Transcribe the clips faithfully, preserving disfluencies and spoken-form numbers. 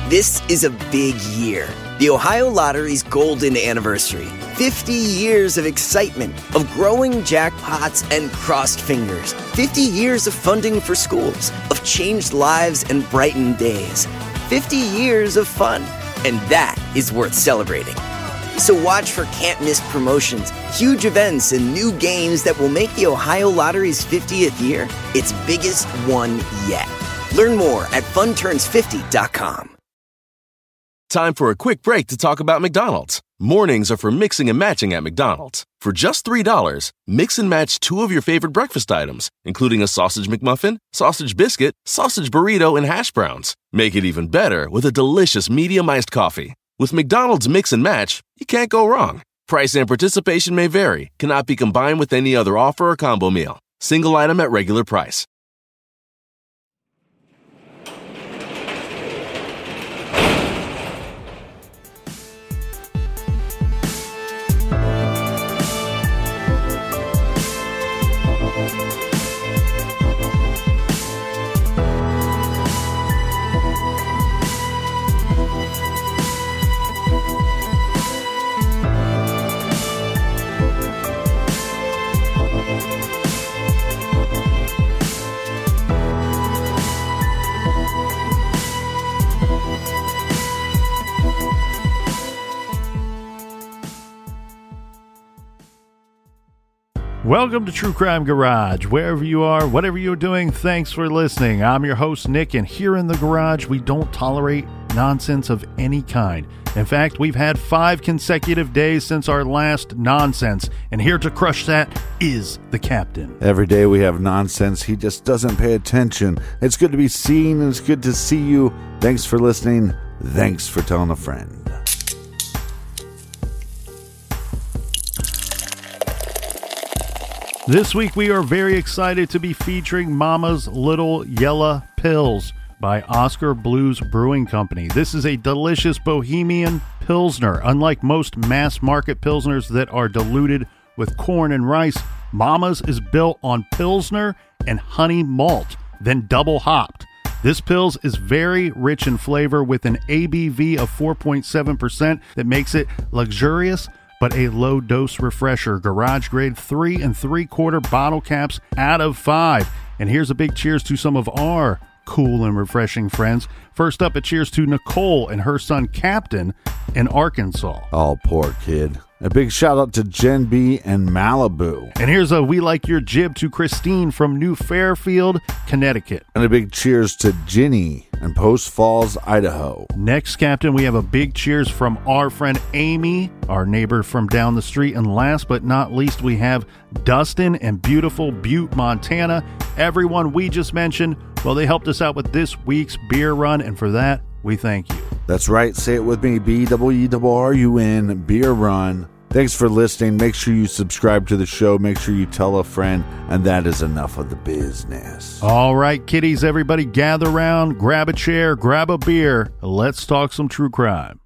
This is a big year. The Ohio Lottery's golden anniversary. fifty years of excitement, of growing jackpots and crossed fingers. fifty years of funding for schools, of changed lives and brightened days. fifty years of fun. And that is worth celebrating. So watch for can't-miss promotions, huge events, and new games that will make the Ohio Lottery's fiftieth year its biggest one yet. Learn more at fun turns fifty dot com. Time for a quick break to talk about McDonald's. Mornings are for mixing and matching at McDonald's. For just three dollars, mix and match two of your favorite breakfast items, including a sausage McMuffin, sausage biscuit, sausage burrito, and hash browns. Make it even better with a delicious medium iced coffee. With McDonald's Mix and Match, you can't go wrong. Price and participation may vary, cannot be combined with any other offer or combo meal. Single item at regular price. Welcome to True Crime Garage. Wherever you are, whatever you're doing, thanks for listening. I'm your host, Nick, and here in the garage, we don't tolerate nonsense of any kind. In fact, we've had five consecutive days since our last nonsense, and here to crush that is the captain. Every day we have nonsense. He just doesn't pay attention. It's good to be seen, and it's good to see you. Thanks for listening. Thanks for telling a friend. This week we are very excited to be featuring Mama's Little Yella Pils by Oskar Blues Brewing Company. This is a delicious bohemian pilsner. Unlike most mass market pilsners that are diluted with corn and rice, Mama's is built on pilsner and honey malt, then double hopped. This Pils is very rich in flavor with an A B V of four point seven percent that makes it luxurious but a low-dose refresher. Garage grade three and three-quarter bottle caps out of five. And here's a big cheers to some of our cool and refreshing friends. First up, a cheers to Nicole and her son Captain in Arkansas. Oh, poor kid. A big shout out to Jen B and Malibu. And here's a we like your jib to Christine from New Fairfield, Connecticut. And a big cheers to Ginny in Post Falls, Idaho. Next, Captain, we have a big cheers from our friend Amy, our neighbor from down the street. And last but not least, we have Dustin in beautiful Butte, Montana. Everyone we just mentioned, well, they helped us out with this week's beer run, and for that, we thank you. That's right. Say it with me. B W E R R U N, beer run. Thanks for listening. Make sure you subscribe to the show. Make sure you tell a friend. And that is enough of the business. All right, kiddies, everybody gather around, grab a chair, grab a beer. Let's talk some true crime.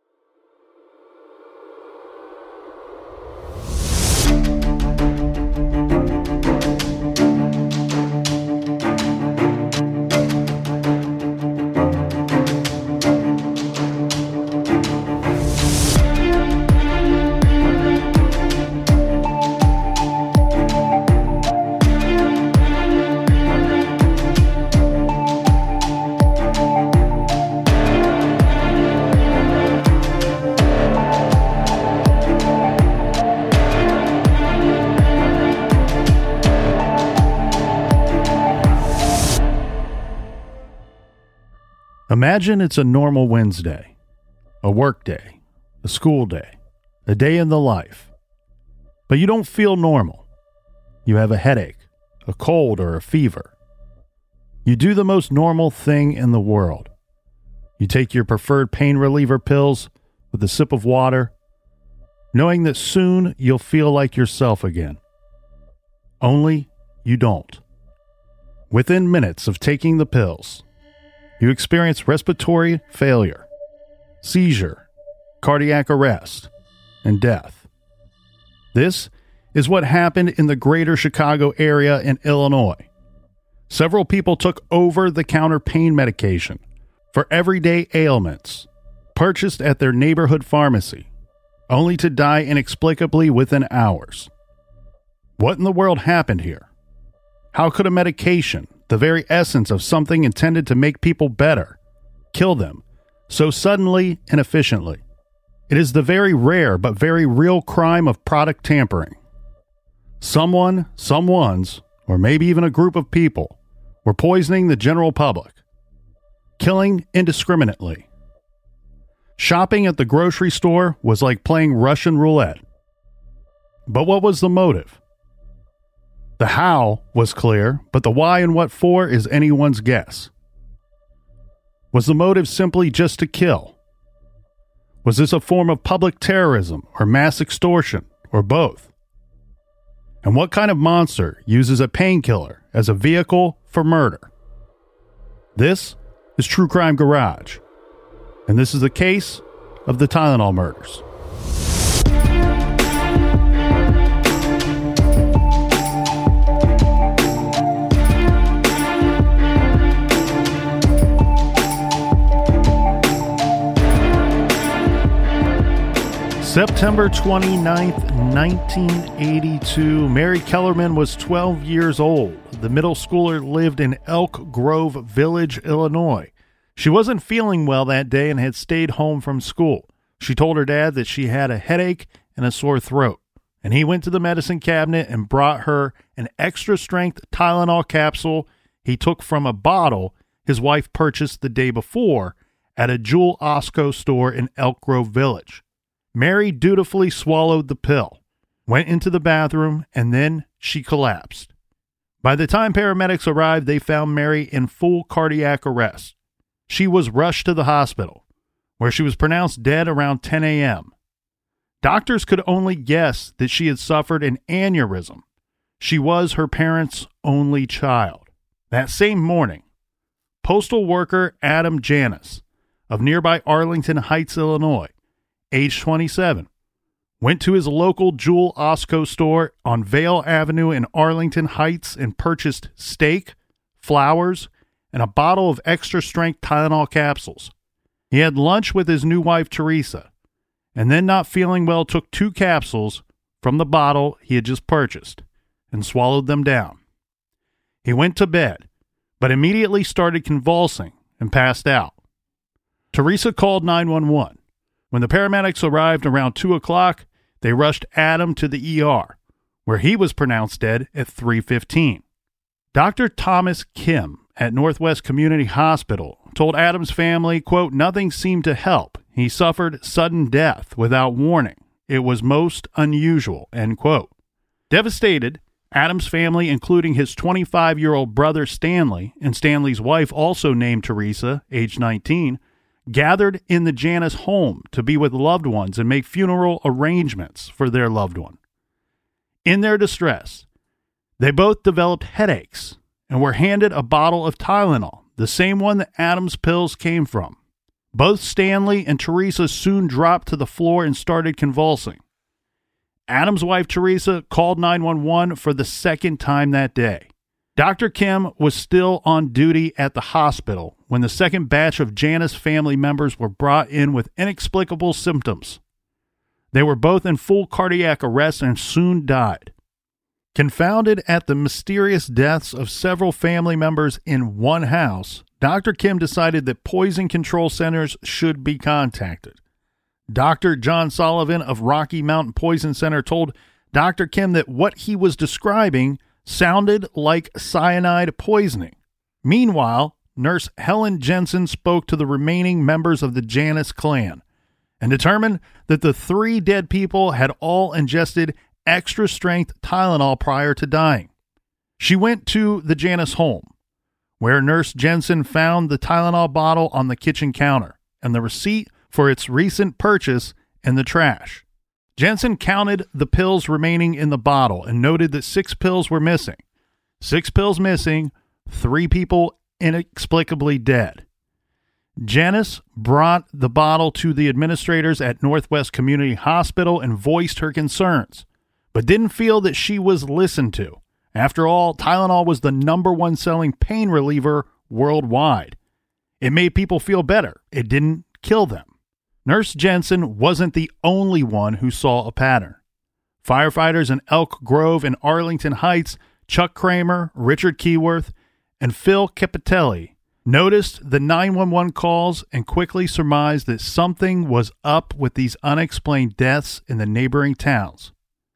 Imagine it's a normal Wednesday, a work day, a school day, a day in the life. But you don't feel normal. You have a headache, a cold, or a fever. You do the most normal thing in the world. You take your preferred pain reliever pills with a sip of water, knowing that soon you'll feel like yourself again. Only you don't. Within minutes of taking the pills, you experience respiratory failure, seizure, cardiac arrest, and death. This is what happened in the greater Chicago area in Illinois. Several people took over-the-counter pain medication, for everyday ailments, purchased at their neighborhood pharmacy, only to die inexplicably within hours. What in the world happened here? How could a medication, the very essence of something intended to make people better, kill them so suddenly and efficiently? It is the very rare but very real crime of product tampering. Someone, someones, or maybe even a group of people were poisoning the general public, killing indiscriminately. Shopping at the grocery store was like playing Russian roulette. But what was the motive? The how was clear, but the why and what for is anyone's guess. Was the motive simply just to kill? Was this a form of public terrorism or mass extortion or both? And what kind of monster uses a painkiller as a vehicle for murder? This is True Crime Garage, and this is the case of the Tylenol murders. September twenty-ninth, nineteen eighty-two, Mary Kellerman was twelve years old. The middle schooler lived in Elk Grove Village, Illinois. She wasn't feeling well that day and had stayed home from school. She told her dad that she had a headache and a sore throat, and he went to the medicine cabinet and brought her an extra-strength Tylenol capsule he took from a bottle his wife purchased the day before at a Jewel Osco store in Elk Grove Village. Mary dutifully swallowed the pill, went into the bathroom, and then she collapsed. By the time paramedics arrived, they found Mary in full cardiac arrest. She was rushed to the hospital, where she was pronounced dead around ten a.m. Doctors could only guess that she had suffered an aneurysm. She was her parents' only child. That same morning, postal worker Adam Janis of nearby Arlington Heights, Illinois, age twenty-seven, went to his local Jewel Osco store on Vale Avenue in Arlington Heights and purchased steak, flowers, and a bottle of extra-strength Tylenol capsules. He had lunch with his new wife, Teresa, and then, not feeling well, took two capsules from the bottle he had just purchased and swallowed them down. He went to bed, but immediately started convulsing and passed out. Teresa called nine one one. When the paramedics arrived around two o'clock, they rushed Adam to the E R, where he was pronounced dead at three fifteen. Doctor Thomas Kim at Northwest Community Hospital told Adam's family, quote, "Nothing seemed to help. He suffered sudden death without warning. It was most unusual," end quote. Devastated, Adam's family, including his twenty-five-year-old brother Stanley and Stanley's wife, also named Teresa, age nineteen, gathered in the Janis home to be with loved ones and make funeral arrangements for their loved one. In their distress, they both developed headaches and were handed a bottle of Tylenol, the same one that Adam's pills came from. Both Stanley and Teresa soon dropped to the floor and started convulsing. Adam's wife, Teresa, called nine one one for the second time that day. Doctor Kim was still on duty at the hospital when the second batch of Janis family members were brought in with inexplicable symptoms. They were both in full cardiac arrest and soon died. Confounded at the mysterious deaths of several family members in one house, Doctor Kim decided that poison control centers should be contacted. Doctor John Sullivan of Rocky Mountain Poison Center told Doctor Kim that what he was describing sounded like cyanide poisoning. Meanwhile, Nurse Helen Jensen spoke to the remaining members of the Janis clan and determined that the three dead people had all ingested extra-strength Tylenol prior to dying. She went to the Janis home, where Nurse Jensen found the Tylenol bottle on the kitchen counter and the receipt for its recent purchase in the trash. Jensen counted the pills remaining in the bottle and noted that six pills were missing. Six pills missing, three people inexplicably dead. Janis brought the bottle to the administrators at Northwest Community Hospital and voiced her concerns, but didn't feel that she was listened to. After all, Tylenol was the number one selling pain reliever worldwide. It made people feel better. It didn't kill them. Nurse Jensen wasn't the only one who saw a pattern. Firefighters in Elk Grove and Arlington Heights, Chuck Kramer, Richard Keyworth, and Phil Capitelli noticed the nine one one calls and quickly surmised that something was up with these unexplained deaths in the neighboring towns,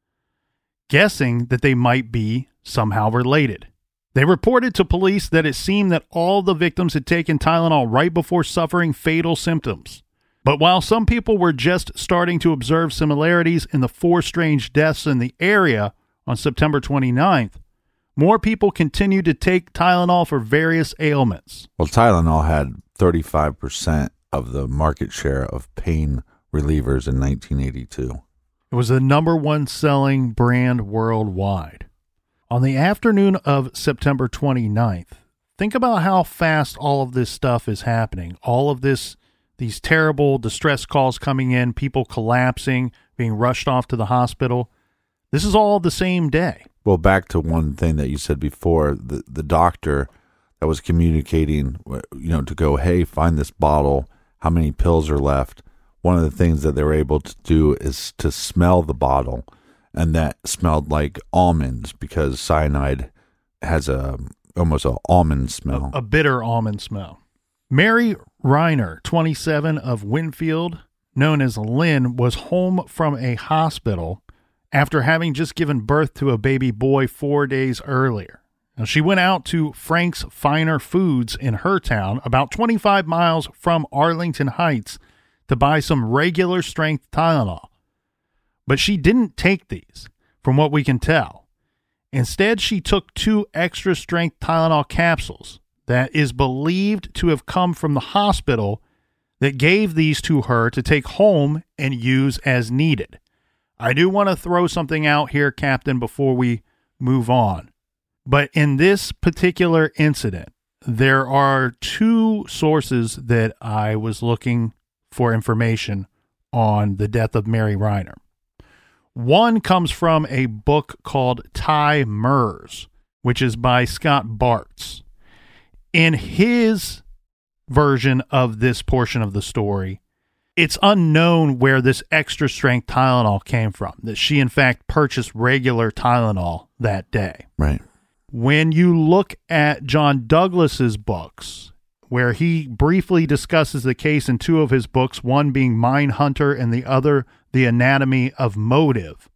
guessing that they might be somehow related. They reported to police that it seemed that all the victims had taken Tylenol right before suffering fatal symptoms. But while some people were just starting to observe similarities in the four strange deaths in the area on September twenty-ninth, more people continued to take Tylenol for various ailments. Well, Tylenol had thirty-five percent of the market share of pain relievers in nineteen eighty-two. It was the number one selling brand worldwide. On the afternoon of September twenty-ninth, think about how fast all of this stuff is happening. All of this, these terrible distress calls coming in, people collapsing, being rushed off to the hospital. This is all the same day. Well, back to one thing that you said before, the, the doctor that was communicating, you know, to go, hey, find this bottle, how many pills are left. One of the things that they were able to do is to smell the bottle, and that smelled like almonds because cyanide has a almost an almond smell. A, a bitter almond smell. Mary Reiner, twenty-seven, of Winfield, known as Lynn, was home from a hospital after having just given birth to a baby boy four days earlier. Now, she went out to Frank's Finer Foods in her town, about twenty-five miles from Arlington Heights, to buy some regular strength Tylenol. But she didn't take these, from what we can tell. Instead, she took two extra strength Tylenol capsules that is believed to have come from the hospital that gave these to her to take home and use as needed. I do want to throw something out here, Captain, before we move on. But in this particular incident, there are two sources that I was looking for information on the death of Mary Reiner. One comes from a book called Ty Murs, which is by Scott Bartz. In his version of this portion of the story, it's unknown where this extra strength Tylenol came from, that she in fact purchased regular Tylenol that day. Right. When you look at John Douglas's books, where he briefly discusses the case in two of his books, one being Mindhunter and the other The Anatomy of Motive,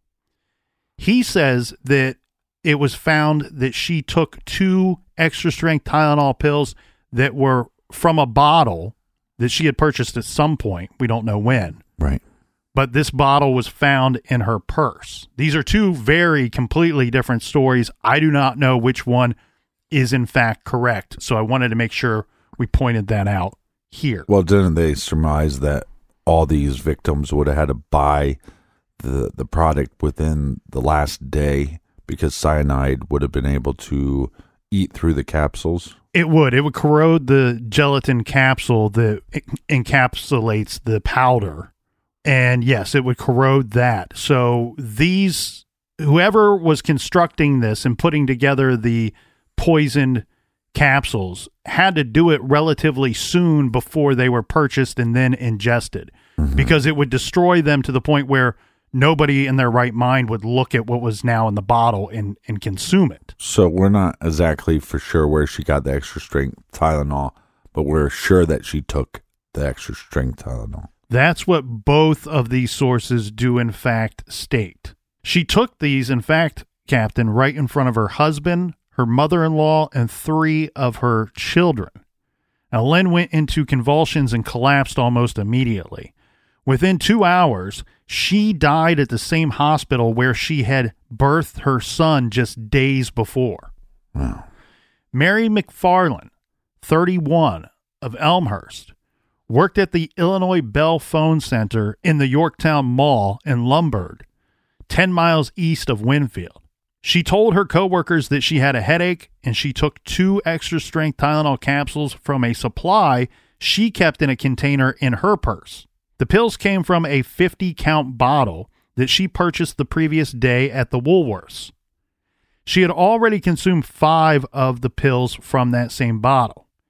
he says that it was found that she took two extra strength Tylenol pills that were from a bottle that she had purchased at some point. We don't know when. Right. But this bottle was found in her purse. These are two very completely different stories. I do not know which one is in fact correct. So I wanted to make sure we pointed that out here. Well, didn't they surmise that all these victims would have had to buy the the product within the last day because cyanide would have been able to eat through the capsules? It would. It would corrode the gelatin capsule that encapsulates the powder. And yes, it would corrode that. So these, whoever was constructing this and putting together the poisoned capsules had to do it relatively soon before they were purchased and then ingested, mm-hmm. because it would destroy them to the point where nobody in their right mind would look at what was now in the bottle and, and consume it. So we're not exactly for sure where she got the extra strength Tylenol, but we're sure that she took the extra strength Tylenol. That's what both of these sources do in fact state. She took these, in fact, Captain, right in front of her husband, her mother-in-law, and three of her children. Now, Lynn went into convulsions and collapsed almost immediately. Within two hours, she died at the same hospital where she had birthed her son just days before. Wow. Mary McFarland, thirty-one, of Elmhurst, worked at the Illinois Bell Phone Center in the Yorktown Mall in Lombard, ten miles east of Winfield. She told her coworkers that she had a headache, and she took two extra strength Tylenol capsules from a supply she kept in a container in her purse. The pills came from a fifty count bottle that she purchased the previous day at the Woolworths. She had already consumed five of the pills from that same bottle.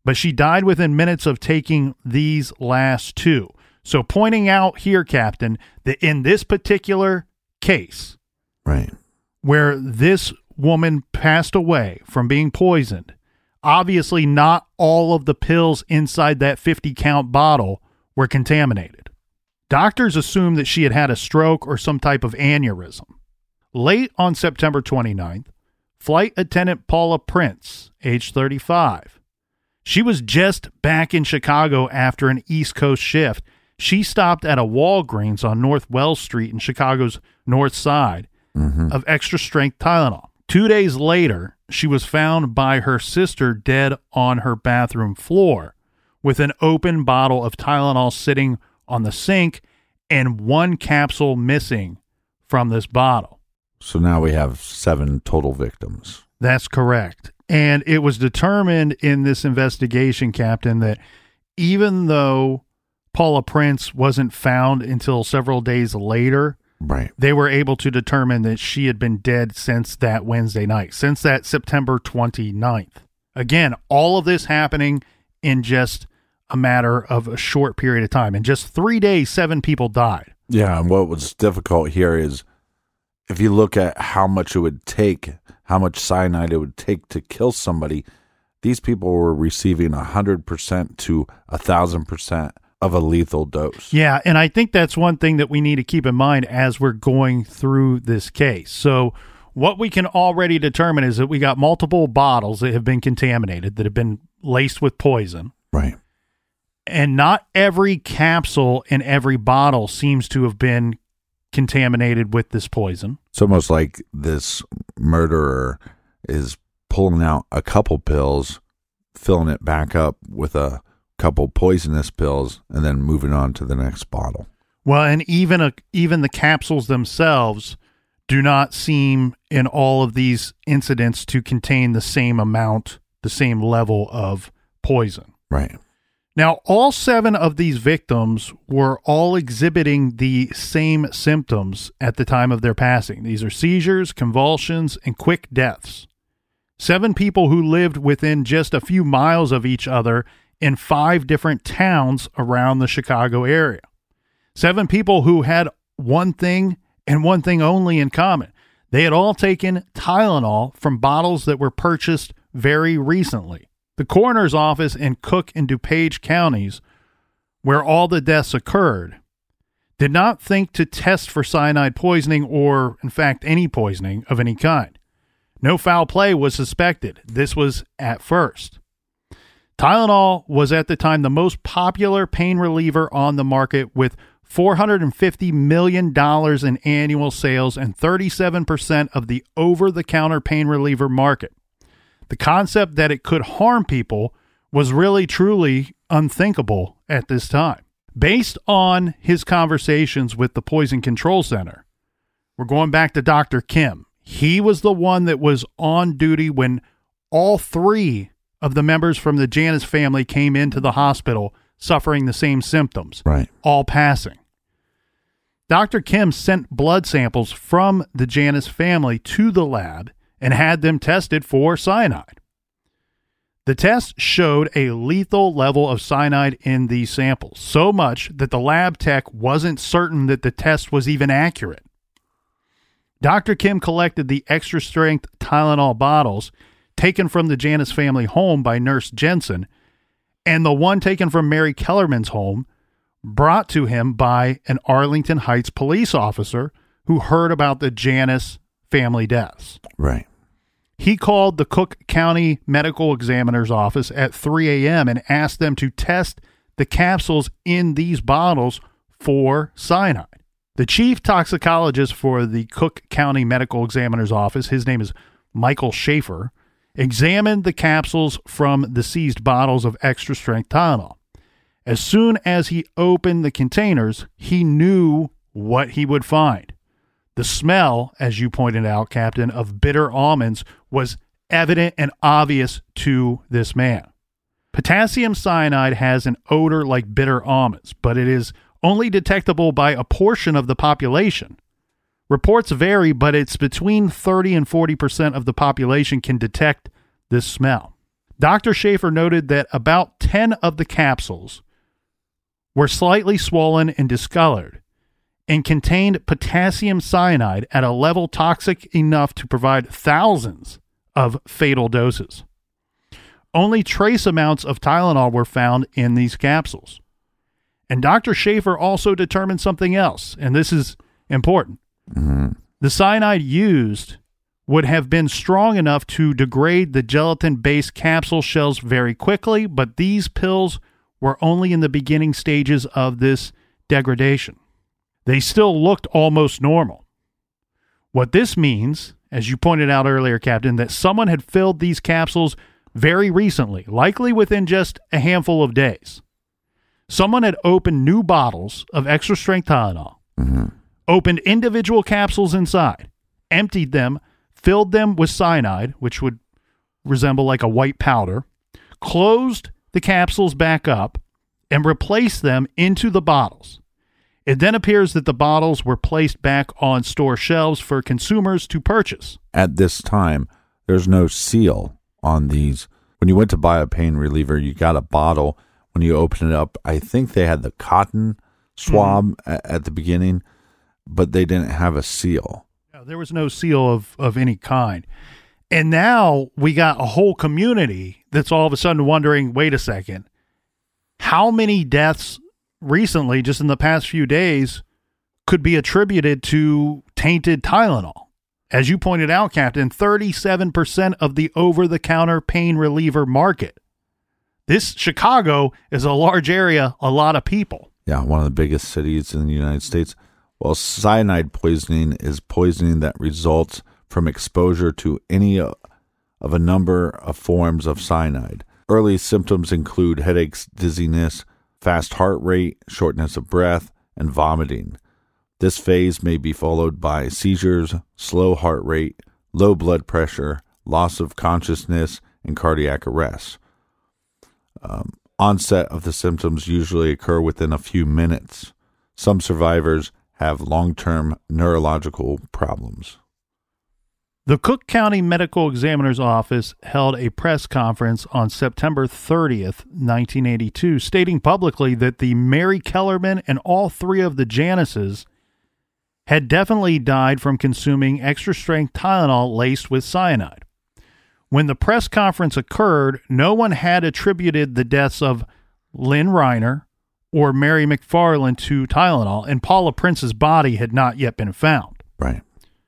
but she died within minutes of taking these last two. So pointing out here, Captain, that in this particular case, right, where this woman passed away from being poisoned, obviously not all of the pills inside that fifty count bottle were contaminated. Doctors assumed that she had had a stroke or some type of aneurysm. Late on September twenty-ninth, flight attendant Paula Prince, age thirty-five, she was just back in Chicago after an East Coast shift. She stopped at a Walgreens on North Wells Street in Chicago's north side mm-hmm. of extra-strength Tylenol. Two days later, she was found by her sister dead on her bathroom floor with an open bottle of Tylenol sitting on the sink and one capsule missing from this bottle. So now we have seven total victims. That's correct. And it was determined in this investigation, Captain, that even though Paula Prince wasn't found until several days later, right, they were able to determine that she had been dead since that Wednesday night, since that September twenty-ninth. Again, all of this happening in just a matter of a short period of time. In just three days, seven people died. Yeah, and what was difficult here is if you look at how much it would take, how much cyanide it would take to kill somebody, these people were receiving one hundred percent to one thousand percent of a lethal dose. Yeah, and I think that's one thing that we need to keep in mind as we're going through this case. So what we can already determine is that we got multiple bottles that have been contaminated, that have been laced with poison. Right. And not every capsule in every bottle seems to have been contaminated with this poison. It's almost like this murderer is pulling out a couple pills, filling it back up with a couple poisonous pills, and then moving on to the next bottle. Well, and even a, even the capsules themselves do not seem in all of these incidents to contain the same amount, the same level of poison. Right. Now, all seven of these victims were all exhibiting the same symptoms at the time of their passing. These are seizures, convulsions, and quick deaths. Seven people who lived within just a few miles of each other in five different towns around the Chicago area. Seven people who had one thing and one thing only in common. They had all taken Tylenol from bottles that were purchased very recently. The coroner's office in Cook and DuPage counties, where all the deaths occurred, did not think to test for cyanide poisoning or, in fact, any poisoning of any kind. No foul play was suspected. This was at first. Tylenol was at the time the most popular pain reliever on the market, with four hundred fifty million dollars in annual sales and thirty-seven percent of the over-the-counter pain reliever market. The concept that it could harm people was really, truly unthinkable at this time. Based on his conversations with the Poison Control Center, we're going back to Doctor Kim. He was the one that was on duty when all three of the members from the Janus family came into the hospital suffering the same symptoms, right, all passing. Doctor Kim sent blood samples from the Janus family to the lab and had them tested for cyanide. The test showed a lethal level of cyanide in these samples, so much that the lab tech wasn't certain that the test was even accurate. Doctor Kim collected the extra-strength Tylenol bottles taken from the Janus family home by Nurse Jensen and the one taken from Mary Kellerman's home brought to him by an Arlington Heights police officer who heard about the Janus family deaths. Right. He called the Cook County Medical Examiner's office at three a.m. and asked them to test the capsules in these bottles for cyanide. The chief toxicologist for the Cook County Medical Examiner's office, his name is Michael Schaefer, examined the capsules from the seized bottles of extra-strength Tylenol. As soon as he opened the containers, he knew what he would find. The smell, as you pointed out, Captain, of bitter almonds was evident and obvious to this man. Potassium cyanide has an odor like bitter almonds, but it is only detectable by a portion of the population. Reports vary, but it's between thirty and forty percent of the population can detect this smell. Doctor Schaefer noted that about ten of the capsules were slightly swollen and discolored and contained potassium cyanide at a level toxic enough to provide thousands of fatal doses. Only trace amounts of Tylenol were found in these capsules. And Doctor Schaefer also determined something else, and this is important. Mm-hmm. The cyanide used would have been strong enough to degrade the gelatin-based capsule shells very quickly, but these pills were only in the beginning stages of this degradation. They still looked almost normal. What this means, as you pointed out earlier, Captain, that someone had filled these capsules very recently, likely within just a handful of days. Someone had opened new bottles of extra-strength Tylenol, mm-hmm. opened individual capsules inside, emptied them, filled them with cyanide, which would resemble like a white powder, closed the capsules back up, and replaced them into the bottles. It then appears that the bottles were placed back on store shelves for consumers to purchase. At this time, there's no seal on these. When you went to buy a pain reliever, you got a bottle. When you open it up, I think they had the cotton swab mm-hmm. at, at the beginning, but they didn't have a seal. There was no seal of, of any kind. And now we got a whole community that's all of a sudden wondering, wait a second, how many deaths recently, just in the past few days, could be attributed to tainted Tylenol? As you pointed out, Captain, thirty-seven percent of the over-the-counter pain reliever market. This Chicago is a large area, a lot of people. Yeah, one of the biggest cities in the United States. Well, cyanide poisoning is poisoning that results from exposure to any of a number of forms of cyanide. Early symptoms include headaches, dizziness, fast heart rate, shortness of breath, and vomiting. This phase may be followed by seizures, slow heart rate, low blood pressure, loss of consciousness, and cardiac arrest. Um, onset of the symptoms usually occur within a few minutes. Some survivors have long-term neurological problems. The Cook County Medical Examiner's Office held a press conference on September thirtieth, nineteen eighty-two, stating publicly that the Mary Kellerman and all three of the Janices had definitely died from consuming extra-strength Tylenol laced with cyanide. When the press conference occurred, no one had attributed the deaths of Lynn Reiner or Mary McFarland to Tylenol, and Paula Prince's body had not yet been found. Right.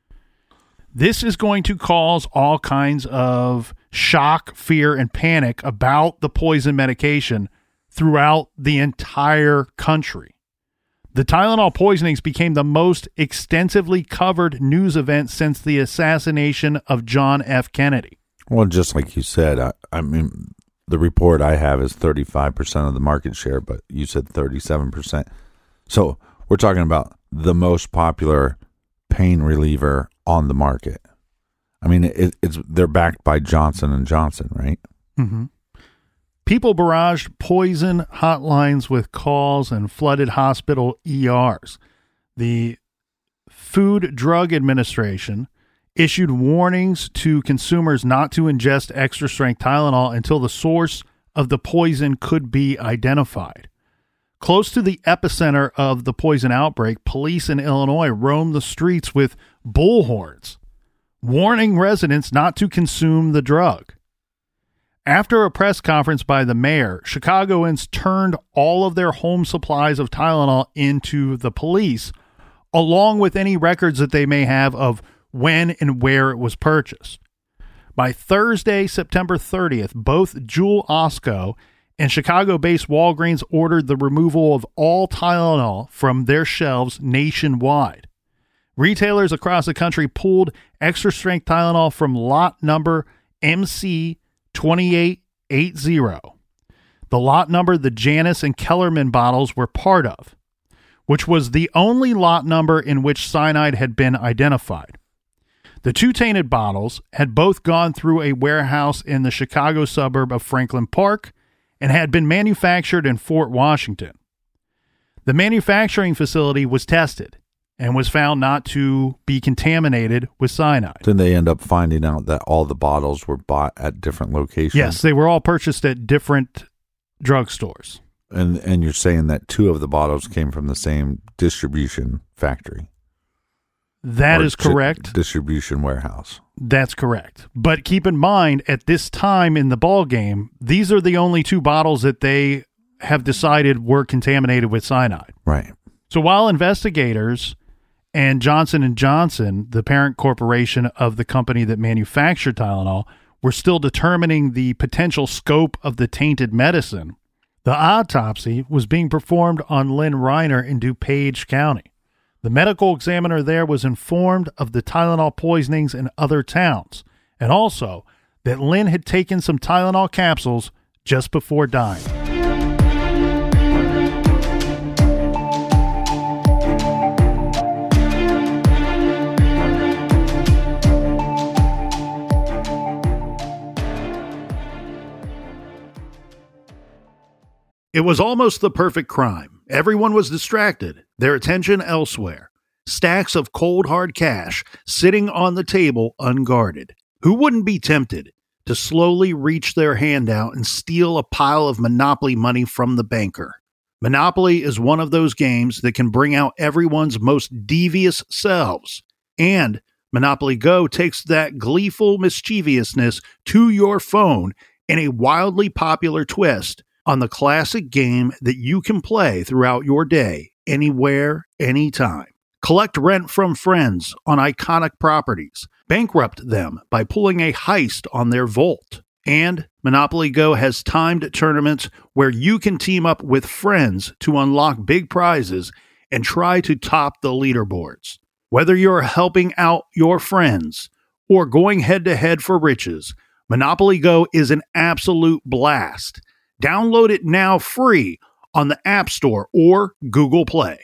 This is going to cause all kinds of shock, fear, and panic about the poison medication throughout the entire country. The Tylenol poisonings became the most extensively covered news event since the assassination of John F. Kennedy. Well, just like you said, I, I mean, the report I have is thirty-five percent of the market share, but you said thirty-seven percent. So we're talking about the most popular pain reliever on the market. I mean, it, it's they're backed by Johnson and Johnson, right? Mm-hmm. People barraged poison hotlines with calls and flooded hospital E Rs. The Food Drug Administration issued warnings to consumers not to ingest extra-strength Tylenol until the source of the poison could be identified. Close to the epicenter of the poison outbreak, police in Illinois roamed the streets with bullhorns, warning residents not to consume the drug. After a press conference by the mayor, Chicagoans turned all of their home supplies of Tylenol into the police, along with any records that they may have of when and where it was purchased. By Thursday, September thirtieth, both Jewel Osco and Chicago-based Walgreens ordered the removal of all Tylenol from their shelves nationwide. Retailers across the country pulled extra-strength Tylenol from lot number M C twenty-eight eighty, the lot number the Janice and Kellerman bottles were part of, which was the only lot number in which cyanide had been identified. The two tainted bottles had both gone through a warehouse in the Chicago suburb of Franklin Park and had been manufactured in Fort Washington. The manufacturing facility was tested, and was found not to be contaminated with cyanide. Didn't they end up finding out that all the bottles were bought at different locations? Yes, they were all purchased at different drugstores. And and you're saying that two of the bottles came from the same distribution factory? That or is correct. Di- distribution warehouse. That's correct. But keep in mind, at this time in the ball game, these are the only two bottles that they have decided were contaminated with cyanide. Right. So while investigators and Johnson and Johnson, the parent corporation of the company that manufactured Tylenol, were still determining the potential scope of the tainted medicine, the autopsy was being performed on Lynn Reiner in DuPage County. The medical examiner there was informed of the Tylenol poisonings in other towns, and also that Lynn had taken some Tylenol capsules just before dying. It was almost the perfect crime. Everyone was distracted, their attention elsewhere. Stacks of cold hard cash sitting on the table unguarded. Who wouldn't be tempted to slowly reach their hand out and steal a pile of Monopoly money from the banker? Monopoly is one of those games that can bring out everyone's most devious selves. And Monopoly Go takes that gleeful mischievousness to your phone in a wildly popular twist on the classic game that you can play throughout your day, anywhere, anytime. Collect rent from friends on iconic properties. Bankrupt them by pulling a heist on their vault. And Monopoly Go has timed tournaments where you can team up with friends to unlock big prizes and try to top the leaderboards. Whether you're helping out your friends or going head-to-head for riches, Monopoly Go is an absolute blast. Download it now free on the App Store or Google Play.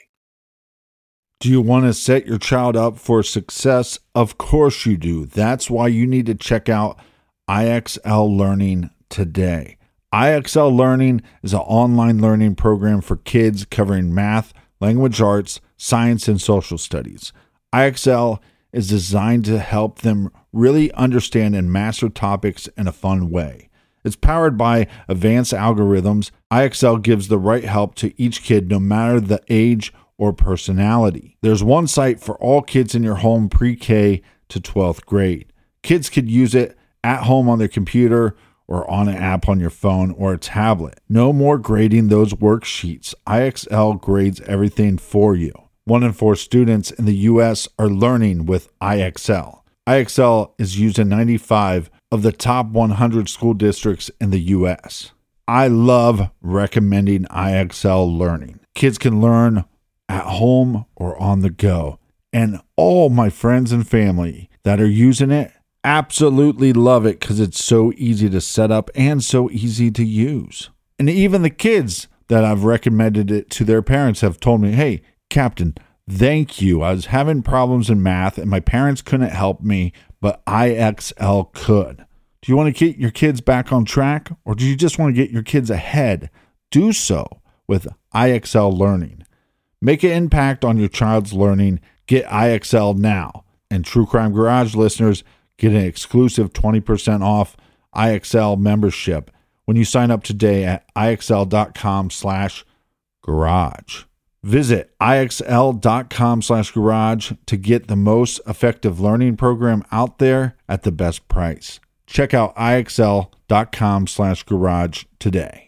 Do you want to set your child up for success? Of course you do. That's why you need to check out I X L Learning today. I X L Learning is an online learning program for kids covering math, language arts, science, and social studies. I X L is designed to help them really understand and master topics in a fun way. It's powered by advanced algorithms. I X L gives the right help to each kid, no matter the age or personality. There's one site for all kids in your home pre-K to twelfth grade. Kids could use it at home on their computer or on an app on your phone or a tablet. No more grading those worksheets. I X L grades everything for you. One in four students in the U S are learning with I X L. I X L is used in ninety-five of the top one hundred school districts in the U S. I love recommending I X L Learning. Kids can learn at home or on the go. And all my friends and family that are using it absolutely love it because it's so easy to set up and so easy to use. And even the kids that I've recommended it to their parents have told me, hey, Captain, thank you. I was having problems in math and my parents couldn't help me, but I X L could. Do you want to get your kids back on track, or do you just want to get your kids ahead? Do so with I X L Learning. Make an impact on your child's learning. Get I X L now. And True Crime Garage listeners get an exclusive twenty percent off I X L membership when you sign up today at IXL.com slash garage. Visit IXL.com slash garage to get the most effective learning program out there at the best price. Check out IXL.com slash garage today.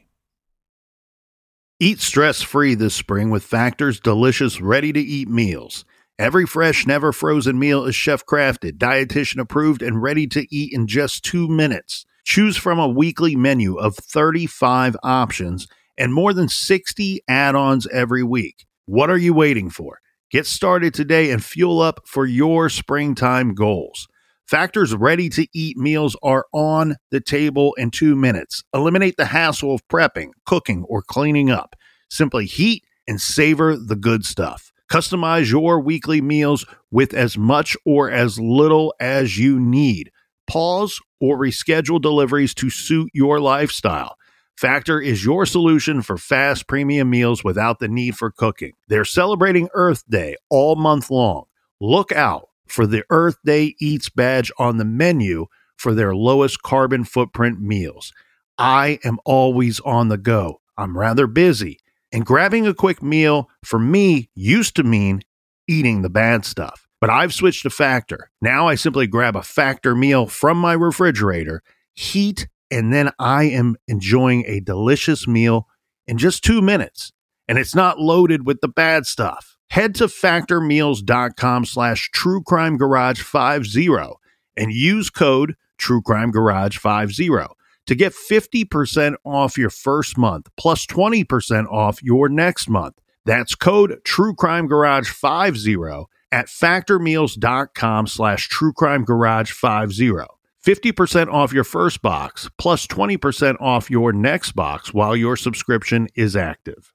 Eat stress-free this spring with Factor's delicious, ready-to-eat meals. Every fresh, never frozen meal is chef-crafted, dietitian approved, and ready to eat in just two minutes. Choose from a weekly menu of thirty-five options and more than sixty add-ons every week. What are you waiting for? Get started today and fuel up for your springtime goals. Factor's ready-to-eat meals are on the table in two minutes. Eliminate the hassle of prepping, cooking, or cleaning up. Simply heat and savor the good stuff. Customize your weekly meals with as much or as little as you need. Pause or reschedule deliveries to suit your lifestyle. Factor is your solution for fast premium meals without the need for cooking. They're celebrating Earth Day all month long. Look out for the Earth Day Eats badge on the menu for their lowest carbon footprint meals. I am always on the go. I'm rather busy, and grabbing a quick meal for me used to mean eating the bad stuff. But I've switched to Factor. Now I simply grab a Factor meal from my refrigerator, heat, and then I am enjoying a delicious meal in just two minutes. And it's not loaded with the bad stuff. Head to factormeals.com slash truecrimegarage50 and use code truecrimegarage50 to get fifty percent off your first month plus twenty percent off your next month. That's code truecrimegarage50 at factormeals.com slash truecrimegarage50. fifty percent off your first box plus twenty percent off your next box while your subscription is active.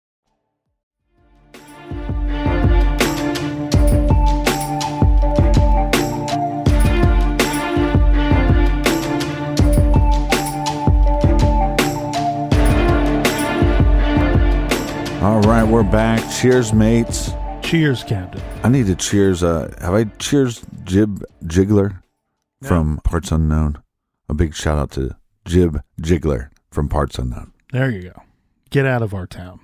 All right, we're back. Cheers, mates. Cheers, Captain. I need to cheers. Uh, have I cheers Jib Jiggler No. from Parts Unknown? A big shout out to Jib Jiggler from Parts Unknown. There you go. Get out of our town.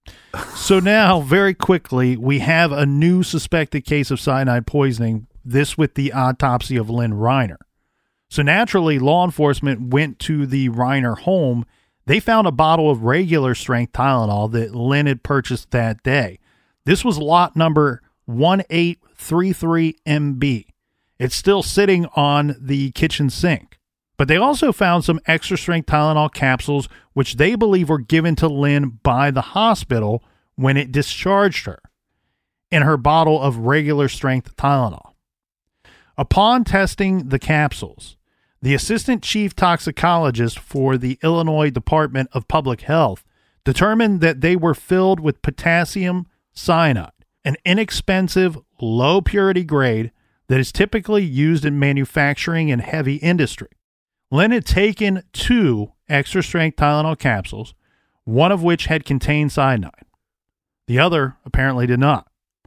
So now, very quickly, we have a new suspected case of cyanide poisoning, this with the autopsy of Lynn Reiner. So naturally, law enforcement went to the Reiner home. They found a bottle of regular strength Tylenol that Lynn had purchased that day. This was lot number one eight three three M B. It's still sitting on the kitchen sink. But they also found some extra strength Tylenol capsules, which they believe were given to Lynn by the hospital when it discharged her, in her bottle of regular strength Tylenol. Upon testing the capsules, the assistant chief toxicologist for the Illinois Department of Public Health determined that they were filled with potassium cyanide, an inexpensive, low-purity grade that is typically used in manufacturing and heavy industry. Lynn had taken two extra-strength Tylenol capsules, one of which had contained cyanide. The other apparently did not.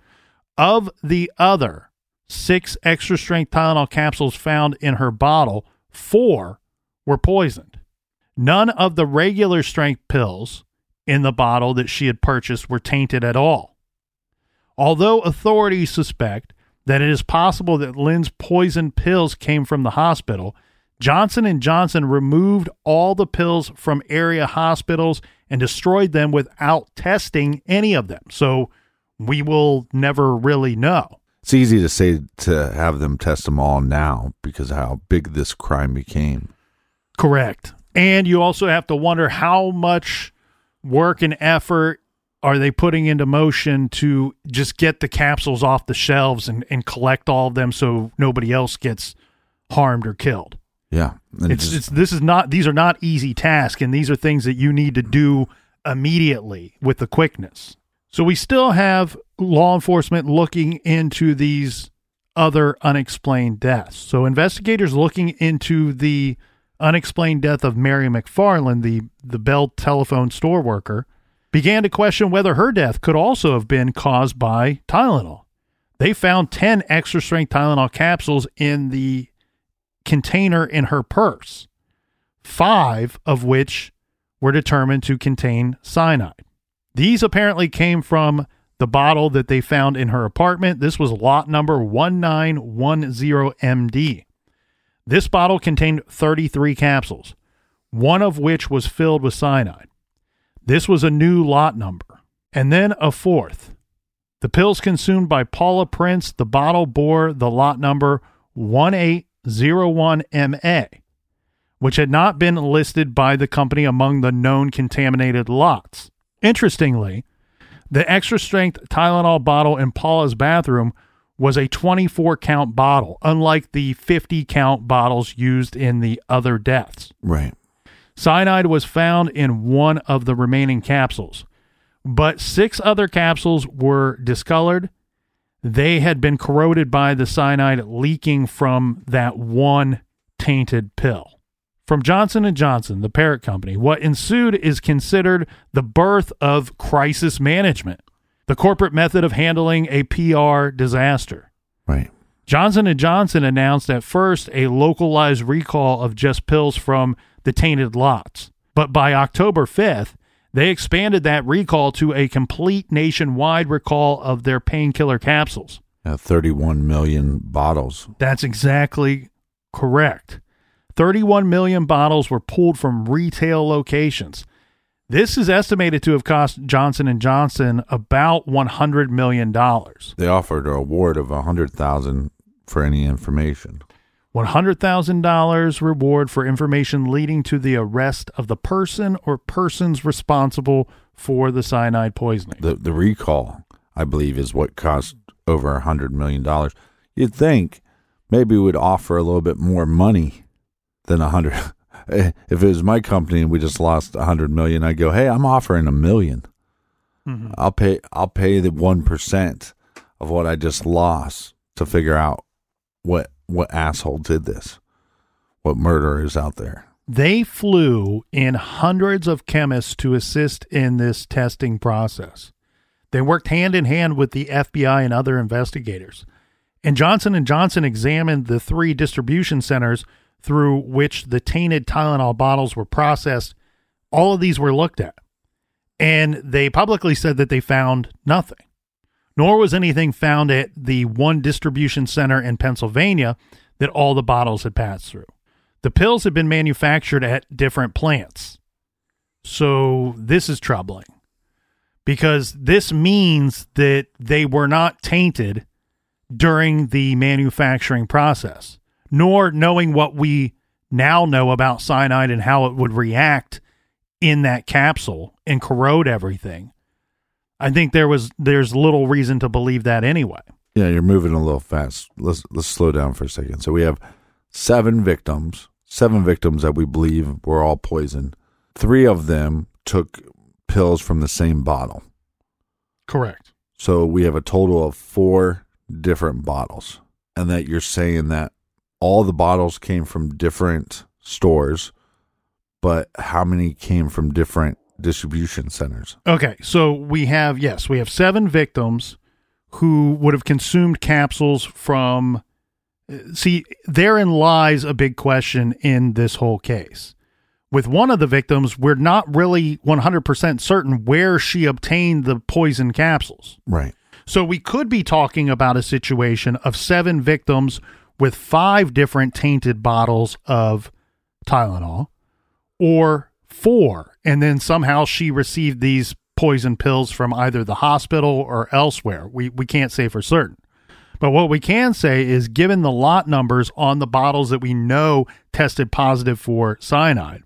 Of the other six extra-strength Tylenol capsules found in her bottle, four were poisoned. None of the regular strength pills in the bottle that she had purchased were tainted at all. Although authorities suspect that it is possible that Lynn's poisoned pills came from the hospital, Johnson and Johnson removed all the pills from area hospitals and destroyed them without testing any of them. So we will never really know. It's easy to say to have them test them all now because of how big this crime became. Correct. And you also have to wonder how much work and effort are they putting into motion to just get the capsules off the shelves and, and collect all of them so nobody else gets harmed or killed. Yeah. It's, just, it's this is not these are not easy tasks, and these are things that you need to do immediately with the quickness. So we still have law enforcement looking into these other unexplained deaths. So investigators looking into the unexplained death of Mary McFarland, the, the Bell Telephone store worker, began to question whether her death could also have been caused by Tylenol. They found ten extra strength Tylenol capsules in the container in her purse, five of which were determined to contain cyanide. These apparently came from the bottle that they found in her apartment. This was lot number one nine one zero M D. This bottle contained thirty-three capsules, one of which was filled with cyanide. This was a new lot number. And then a fourth. The pills consumed by Paula Prince, the bottle bore the lot number one eight zero one M A, which had not been listed by the company among the known contaminated lots. Interestingly, the extra strength Tylenol bottle in Paula's bathroom was a twenty-four count bottle, unlike the fifty count bottles used in the other deaths. Right. Cyanide was found in one of the remaining capsules, but six other capsules were discolored. They had been corroded by the cyanide leaking from that one tainted pill. from Johnson and Johnson, the parent company. What ensued is considered the birth of crisis management, the corporate method of handling a P R disaster. Right. Johnson and Johnson announced at first a localized recall of just pills from the tainted lots. But by October fifth, they expanded that recall to a complete nationwide recall of their painkiller capsules. Uh, thirty-one million bottles. That's exactly correct. thirty-one million bottles were pulled from retail locations. This is estimated to have cost Johnson and Johnson about one hundred million dollars. They offered an award of one hundred thousand dollars for any information. one hundred thousand dollars reward for information leading to the arrest of the person or persons responsible for the cyanide poisoning. The the recall, I believe, is what cost over one hundred million dollars. You'd think maybe we'd offer a little bit more money than one hundred. If it was my company and we just lost one hundred million dollars, I'd go, hey, I'm offering a million. Mm-hmm. I'll pay I'll pay the one percent of what I just lost to figure out what what asshole did this, what murderer is out there. They flew in hundreds of chemists to assist in this testing process. They worked hand in hand with the F B I and other investigators. And Johnson and Johnson examined the three distribution centers through which the tainted Tylenol bottles were processed. All of these were looked at. And they publicly said that they found nothing. Nor was anything found at the one distribution center in Pennsylvania that all the bottles had passed through. The pills had been manufactured at different plants. So this is troubling, because this means that they were not tainted during the manufacturing process, nor knowing what we now know about cyanide and how it would react in that capsule and corrode everything. I think there was there's little reason to believe that anyway. Yeah, you're moving a little fast. Let's let's slow down for a second. So we have seven victims, seven victims that we believe were all poisoned. Three of them took pills from the same bottle. Correct. So we have a total of four different bottles, and that you're saying that all the bottles came from different stores, but how many came from different distribution centers? Okay, so we have, yes, we have seven victims who would have consumed capsules from, see, therein lies a big question in this whole case. With one of the victims, we're not really one hundred percent certain where she obtained the poison capsules. Right. So we could be talking about a situation of seven victims with five different tainted bottles of Tylenol, or four, and then somehow she received these poison pills from either the hospital or elsewhere. We we can't say for certain. But what we can say is, given the lot numbers on the bottles that we know tested positive for cyanide,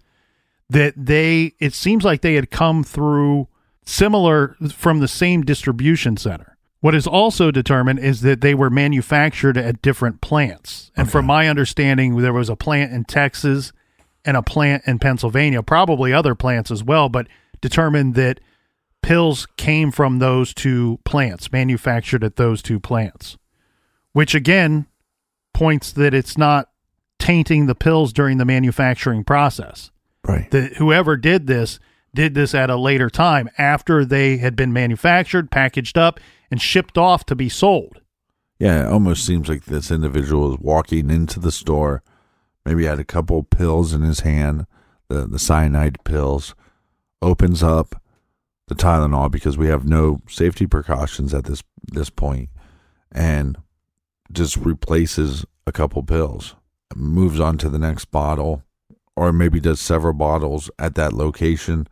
that they, it seems like they had come through similar from the same distribution center. What is also determined is that they were manufactured at different plants. And Okay. from my understanding, there was a plant in Texas and a plant in Pennsylvania, probably other plants as well, but determined that pills came from those two plants, manufactured at those two plants, which again points that it's not tainting the pills during the manufacturing process. Right. That whoever did this did this at a later time after they had been manufactured, packaged up, and shipped off to be sold. Yeah, it almost seems like this individual is walking into the store, maybe had a couple pills in his hand, the, the cyanide pills, opens up the Tylenol because we have no safety precautions at this this point, and just replaces a couple pills, moves on to the next bottle, or maybe does several bottles at that location,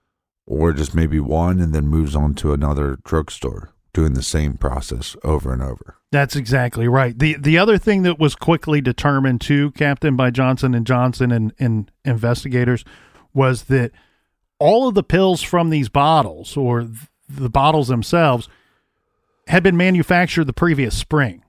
or just maybe one and then moves on to another drugstore, doing the same process over and over. That's exactly right. The the other thing that was quickly determined too, Captain, by Johnson and Johnson and, and investigators, was that all of the pills from these bottles, or th- the bottles themselves, had been manufactured the previous spring.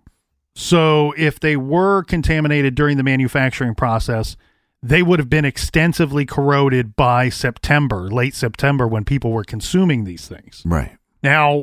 So if they were contaminated during the manufacturing process, they would have been extensively corroded by September, late September, when people were consuming these things. Right. Now,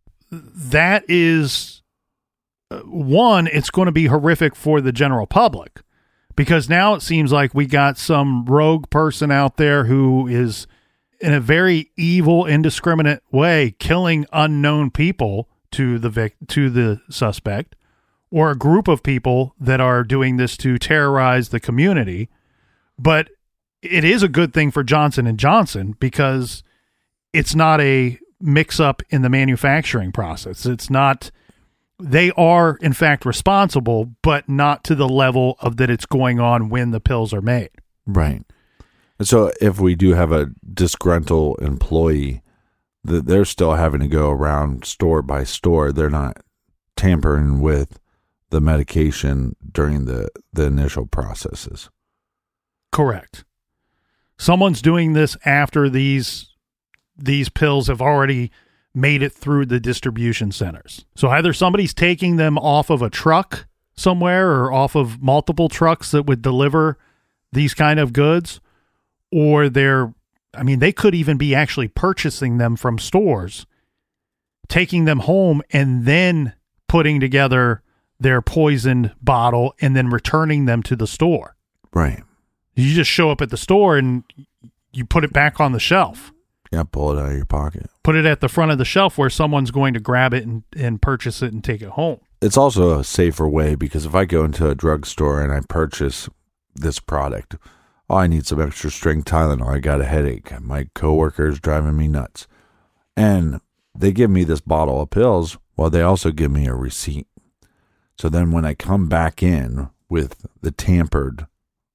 that is, uh, one, it's going to be horrific for the general public, Because now it seems like we got some rogue person out there who is, in a very evil, indiscriminate way, killing unknown people to the vic- to the suspect, or a group of people that are doing this to terrorize the community. But it is a good thing for Johnson and Johnson because it's not a mix-up in the manufacturing process. It's not... They are, in fact, responsible, but not to the level of that it's going on when the pills are made. Right. And so if we do have a disgruntled employee, that they're still having to go around store by store. They're not tampering with the medication during the, the initial processes. Correct. Someone's doing this after these these pills have already made it through the distribution centers. So either somebody's taking them off of a truck somewhere or off of multiple trucks that would deliver these kind of goods, or they're, I mean, they could even be actually purchasing them from stores, taking them home, and then putting together their poisoned bottle and then returning them to the store. Right. You just show up at the store and you put it back on the shelf. Yeah, pull it out of your pocket. Put it at the front of the shelf where someone's going to grab it and, and purchase it and take it home. It's also a safer way because if I go into a drugstore and I purchase this product, oh, I need some extra strength Tylenol. I got a headache. My coworker is driving me nuts. And they give me this bottle of pills while they also give me a receipt. So then when I come back in with the tampered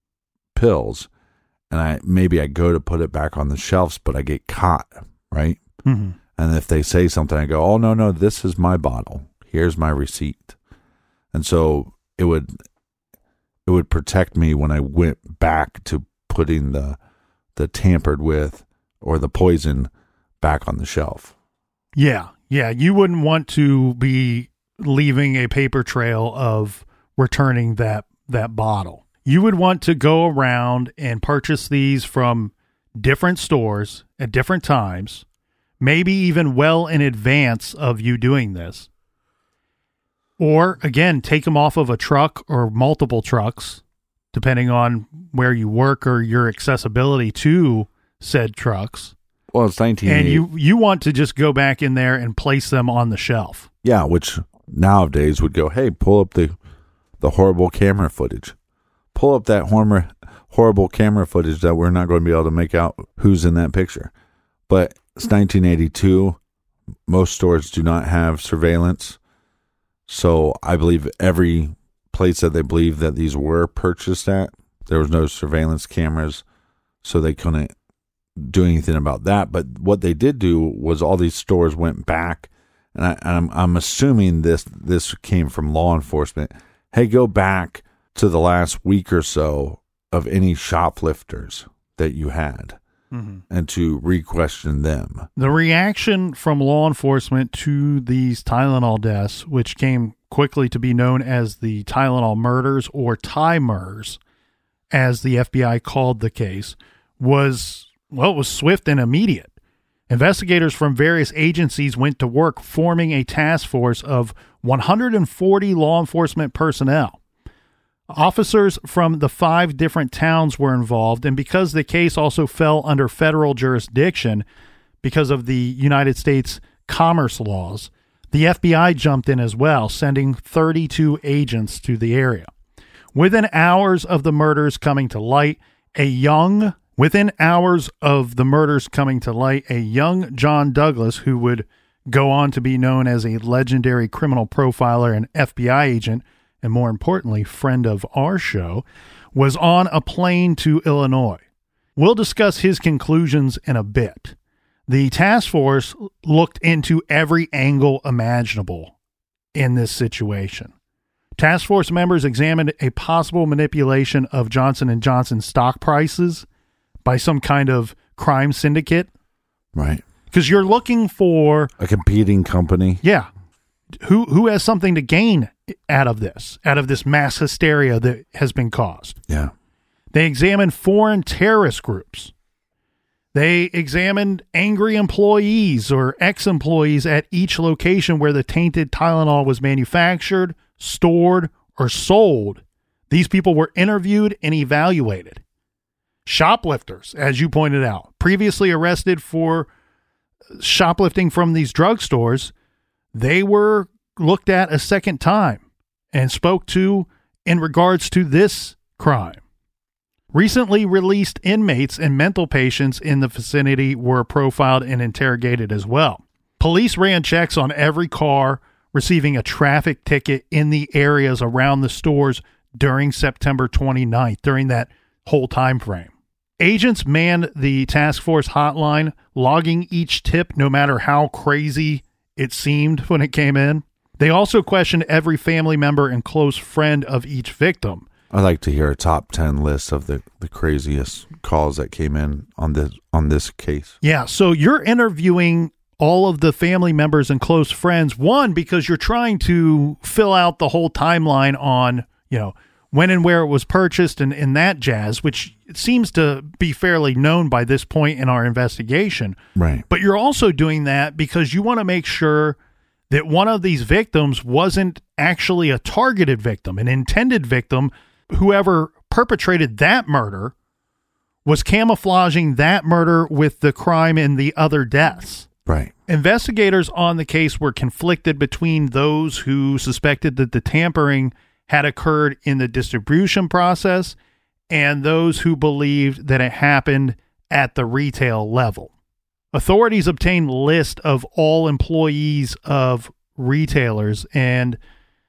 pills, and I maybe I go to put it back on the shelves, but I get caught, right? Mm-hmm. And if they say something, I go, oh, no, no, this is my bottle. Here's my receipt. And so it would it would protect me when I went back to putting the the tampered with or the poison back on the shelf. Yeah, yeah. You wouldn't want to be leaving a paper trail of returning that that bottle. You would want to go around and purchase these from different stores at different times, maybe even well in advance of you doing this. Or, again, take them off of a truck or multiple trucks, depending on where you work or your accessibility to said trucks. Well, it's nineteen eighty. And you, you want to just go back in there and place them on the shelf. Yeah, which nowadays would go, hey, pull up the, the horrible camera footage. Pull up that horrible, horrible camera footage that we're not going to be able to make out who's in that picture. But it's nineteen eighty-two. Most stores do not have surveillance. So I believe every place that they believe that these were purchased at, there was no surveillance cameras, so they couldn't do anything about that. But what they did do was all these stores went back, and I, I'm I'm assuming this this came from law enforcement. Hey, go back to the last week or so of any shoplifters that you had, mm-hmm. and to re-question them. The reaction from law enforcement to these Tylenol deaths, which came quickly to be known as the Tylenol murders, or Ty-mers, as the F B I called the case, was, well, it was swift and immediate. Investigators from various agencies went to work forming a task force of one hundred forty law enforcement personnel. Officers from the five different towns were involved, and because the case also fell under federal jurisdiction because of the United States commerce laws, the F B I jumped in as well, sending thirty-two agents to the area. Within hours of the murders coming to light, a young, within hours of the murders coming to light, a young John Douglas, who would go on to be known as a legendary criminal profiler and F B I agent, and more importantly, friend of our show, was on a plane to Illinois. We'll discuss his conclusions in a bit. The task force looked into every angle imaginable in this situation. Task force members examined a possible manipulation of Johnson and Johnson stock prices by some kind of crime syndicate. Right. Because you're looking for a competing company. Yeah. Who who has something to gain out of this, out of this mass hysteria that has been caused. Yeah. They examined foreign terrorist groups. They examined angry employees or ex-employees at each location where the tainted Tylenol was manufactured, stored, or sold These people were interviewed and evaluated. Shoplifters, as you pointed out, previously arrested for shoplifting from these drugstores, they were looked at a second time and spoke to in regards to this crime. Recently released inmates and mental patients in the vicinity were profiled and interrogated as well. Police ran checks on every car receiving a traffic ticket in the areas around the stores during September twenty-ninth, during that whole time frame. Agents manned the task force hotline, logging each tip no matter how crazy it seemed when it came in. They also questioned every family member and close friend of each victim. I'd like to hear a top ten list of the, the craziest calls that came in on this on this case. Yeah, so you're interviewing all of the family members and close friends, one, because you're trying to fill out the whole timeline on, you know, when and where it was purchased and, and that jazz, which seems to be fairly known by this point in our investigation. Right. But you're also doing that because you want to make sure that one of these victims wasn't actually a targeted victim, an intended victim. Whoever perpetrated that murder was camouflaging that murder with the crime and the other deaths. Right. Investigators on the case were conflicted between those who suspected that the tampering had occurred in the distribution process and those who believed that it happened at the retail level. Authorities obtained lists of all employees of retailers and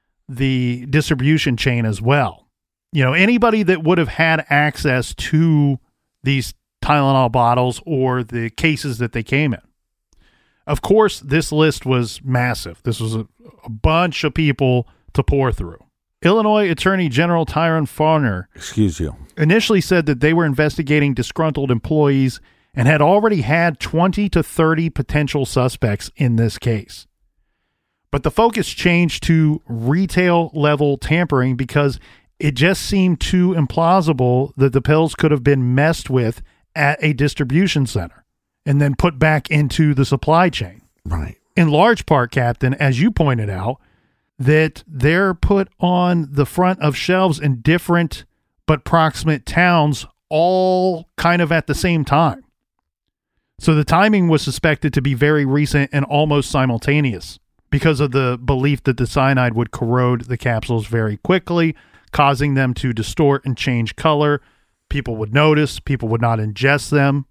the distribution chain as well. You know, anybody that would have had access to these Tylenol bottles or the cases that they came in. Of course, this list was massive. This was a, a bunch of people to pour through. Illinois Attorney General Tyrone Farner Excuse you. initially said that they were investigating disgruntled employees and had already had twenty to thirty potential suspects in this case. But the focus changed to retail level tampering because it just seemed too implausible that the pills could have been messed with at a distribution center and then put back into the supply chain. Right. In large part, Captain, as you pointed out, that they're put on the front of shelves in different but proximate towns, all kind of at the same time. So the timing was suspected to be very recent and almost simultaneous because of the belief that the cyanide would corrode the capsules very quickly, causing them to distort and change color. People would notice, people would not ingest them.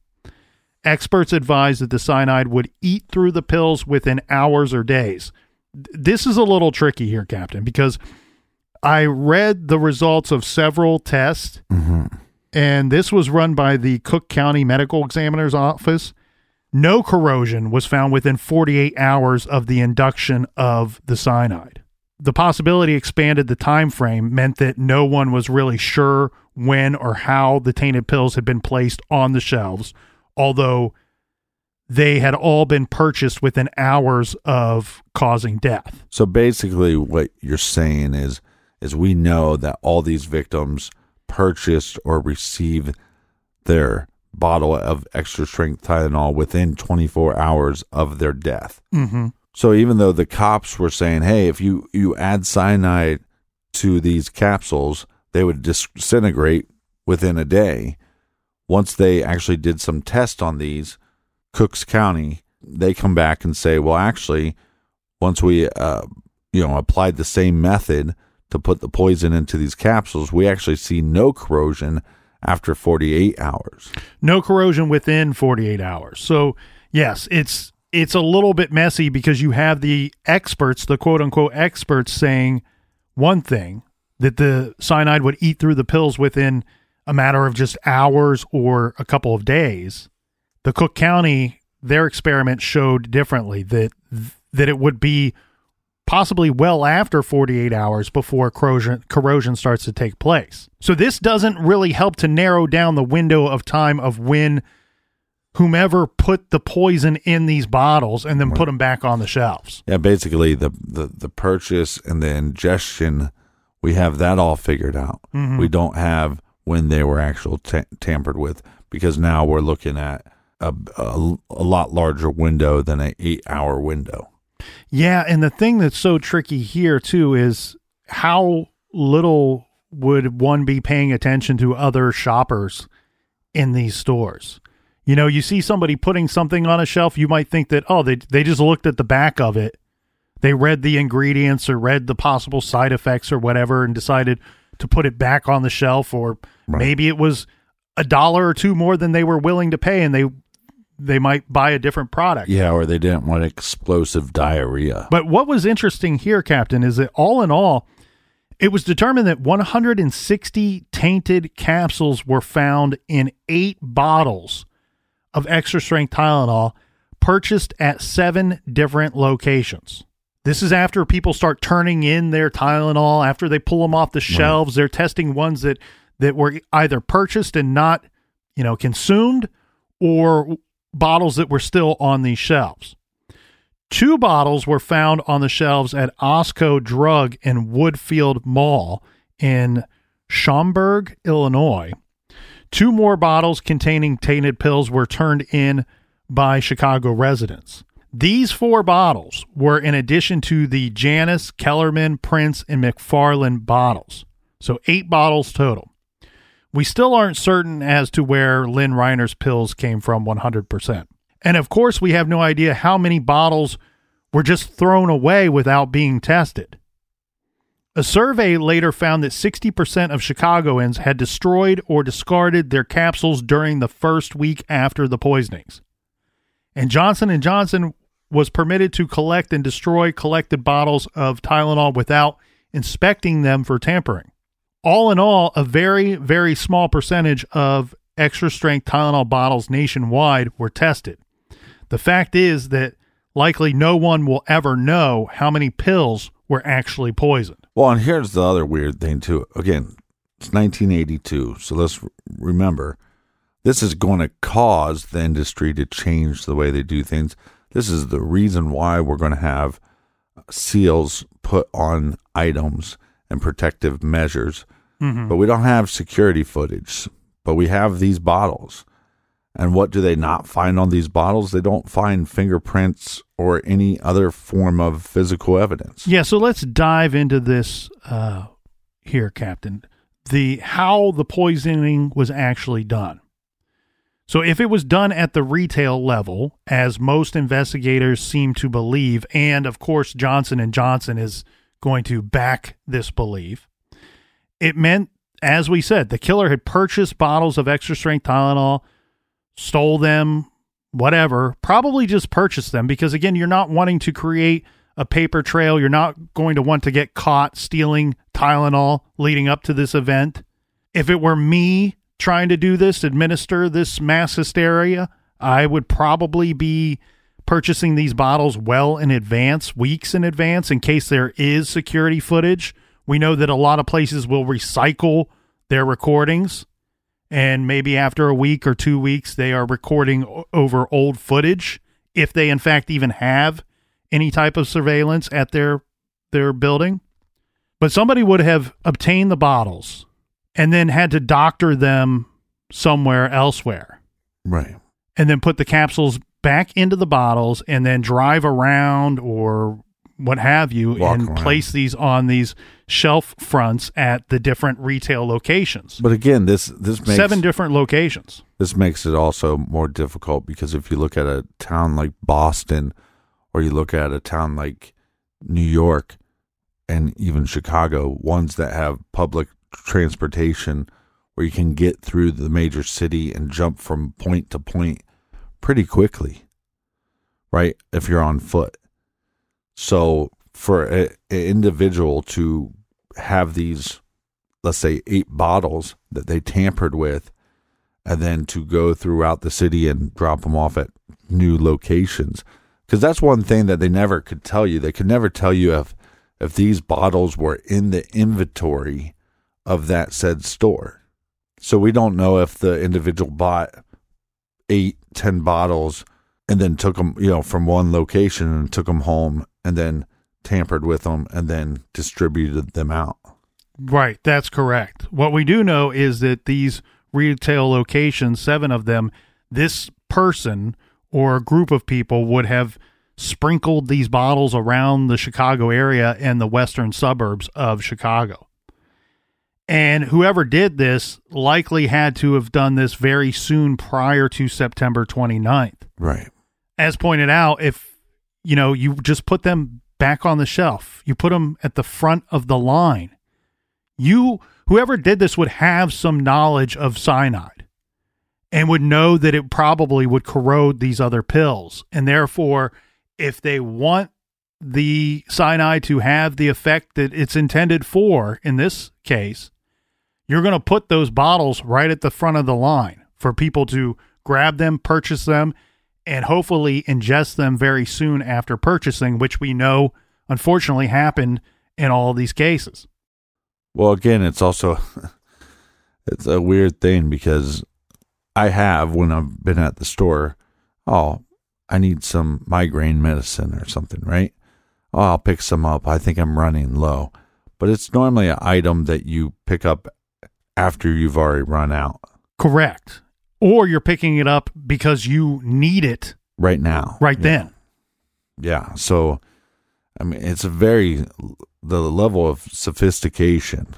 Experts advised that the cyanide would eat through the pills within hours or days. This is a little tricky here, Captain, because I read the results of several tests, Mm-hmm. and this was run by the Cook County Medical Examiner's Office. No corrosion was found within forty-eight hours of the induction of the cyanide. The possibility expanded the time frame meant that no one was really sure when or how the tainted pills had been placed on the shelves, although they had all been purchased within hours of causing death. So basically what you're saying is is we know that all these victims purchased or received their bottle of extra strength Tylenol within twenty-four hours of their death. Mm-hmm. So even though the cops were saying, hey, if you, you add cyanide to these capsules, they would disintegrate within a day. Once they actually did some tests on these, Cooks County, they come back and say, well, actually, once we, uh, you know, applied the same method to put the poison into these capsules, we actually see no corrosion after forty-eight hours. No corrosion within forty-eight hours. So, yes, it's it's a little bit messy because you have the experts, the quote-unquote experts, saying one thing, that the cyanide would eat through the pills within a matter of just hours or a couple of days. The Cook County, their experiment showed differently, that that it would be possibly well after forty-eight hours before corrosion, corrosion starts to take place. So this doesn't really help to narrow down the window of time of when whomever put the poison in these bottles and then right. put them back on the shelves. Yeah, basically the, the, the purchase and the ingestion, we have that all figured out. Mm-hmm. We don't have when they were actually t- tampered with, because now we're looking at a, a, a lot larger window than an eight-hour window. Yeah, and the thing that's so tricky here, too, is how little would one be paying attention to other shoppers in these stores? You know, you see somebody putting something on a shelf, you might think that, oh, they they just looked at the back of it. They read the ingredients or read the possible side effects or whatever and decided to put it back on the shelf, or right. maybe it was a dollar or two more than they were willing to pay and they they might buy a different product. Yeah, or they didn't want explosive diarrhea. But what was interesting here, Captain, is that all in all, it was determined that one hundred sixty tainted capsules were found in eight bottles of extra strength Tylenol purchased at seven different locations. This is after people start turning in their Tylenol, after they pull them off the shelves. Right. They're testing ones that, that were either purchased and not, you know, consumed, or bottles that were still on these shelves. Two bottles were found on the shelves at Osco Drug in Woodfield Mall in Schaumburg, Illinois. Two more bottles containing tainted pills were turned in by Chicago residents. These four bottles were in addition to the Janus, Kellerman, Prince, and McFarland bottles. So eight bottles total. We still aren't certain as to where Lynn Reiner's pills came from one hundred percent. And of course, we have no idea how many bottles were just thrown away without being tested. A survey later found that sixty percent of Chicagoans had destroyed or discarded their capsules during the first week after the poisonings. And Johnson and Johnson was permitted to collect and destroy collected bottles of Tylenol without inspecting them for tampering. All in all, a very, very small percentage of extra strength Tylenol bottles nationwide were tested. The fact is that likely no one will ever know how many pills were actually poisoned. Well, and here's the other weird thing, too. Again, it's nineteen eighty-two, so let's remember, this is going to cause the industry to change the way they do things. This is the reason why we're going to have seals put on items and protective measures. Mm-hmm. But we don't have security footage, but we have these bottles. And what do they not find on these bottles? They don't find fingerprints or any other form of physical evidence. Yeah, so let's dive into this uh, here, Captain. The how the poisoning was actually done. So if it was done at the retail level, as most investigators seem to believe, and of course Johnson and Johnson is going to back this belief, it meant, as we said, the killer had purchased bottles of extra strength Tylenol, stole them, whatever, probably just purchased them because, again, you're not wanting to create a paper trail. You're not going to want to get caught stealing Tylenol leading up to this event. If it were me trying to do this, administer this mass hysteria, I would probably be purchasing these bottles well in advance, weeks in advance, in case there is security footage. We know that a lot of places will recycle their recordings, and maybe after a week or two weeks, they are recording o- over old footage, if they in fact even have any type of surveillance at their their building. But somebody would have obtained the bottles and then had to doctor them somewhere elsewhere. Right. And then put the capsules back into the bottles and then drive around or what have you Walk and around. place these on these shelf fronts at the different retail locations. But again, this this makes Seven different locations. This makes it also more difficult because if you look at a town like Boston or you look at a town like New York and even Chicago, ones that have public transportation where you can get through the major city and jump from point to point pretty quickly, right? If you're on foot. So for an individual to have these, let's say, eight bottles that they tampered with, and then to go throughout the city and drop them off at new locations, because that's one thing that they never could tell you. They could never tell you if if these bottles were in the inventory of that said store. So we don't know if the individual bought eight, ten bottles and then took them, you know, from one location and took them home and then tampered with them and then distributed them out. Right, that's correct. What we do know is that these retail locations, seven of them, this person or a group of people would have sprinkled these bottles around the Chicago area and the western suburbs of Chicago. And whoever did this likely had to have done this very soon prior to September twenty-ninth. Right. As pointed out, if, you know, you just put them back on the shelf, you put them at the front of the line, you, whoever did this would have some knowledge of cyanide and would know that it probably would corrode these other pills. And therefore, if they want the cyanide to have the effect that it's intended for, in this case, you're going to put those bottles right at the front of the line for people to grab them, purchase them, and hopefully ingest them very soon after purchasing, which we know unfortunately happened in all of these cases. Well, again, it's also, it's a weird thing because I have, when I've been at the store, oh, I need some migraine medicine or something, right? Oh, I'll pick some up. I think I'm running low. But it's normally an item that you pick up after you've already run out. Correct. Or you're picking it up because you need it right now. Right yeah. then. Yeah. So, I mean, it's a very, the level of sophistication